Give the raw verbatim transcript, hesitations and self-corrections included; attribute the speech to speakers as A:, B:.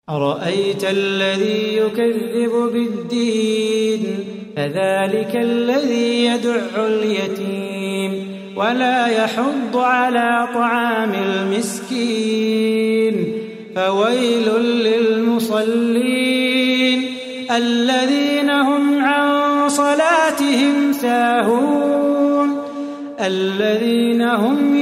A: أرأيت الذي يكذب بالدين فذلك الذي يدع اليتيم ولا يحض على طعام المسكين فويل للمصلين الذين هم عن صلاتهم ساهون الذين هم